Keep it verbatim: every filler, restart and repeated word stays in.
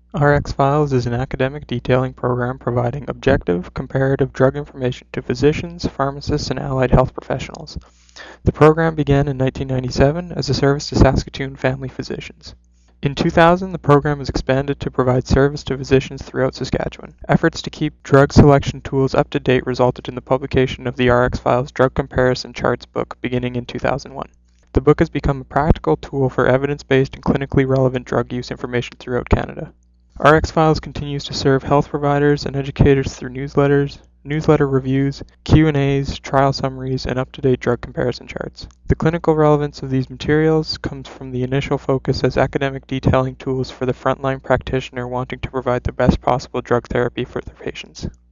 R X Files is an academic detailing program providing objective, comparative drug information to physicians, pharmacists, and allied health professionals. The program began in nineteen ninety-seven as a service to Saskatoon family physicians. In two thousand, the program was expanded to provide service to physicians throughout Saskatchewan. Efforts to keep drug selection tools up to date resulted in the publication of the R X Files Drug Comparison Charts book beginning in two thousand one. The book has become a practical tool for evidence-based and clinically relevant drug use information throughout Canada. R X Files continues to serve health providers and educators through newsletters, newsletter reviews, Q and A's, trial summaries, and up-to-date drug comparison charts. The clinical relevance of these materials comes from the initial focus as academic detailing tools for the frontline practitioner wanting to provide the best possible drug therapy for their patients.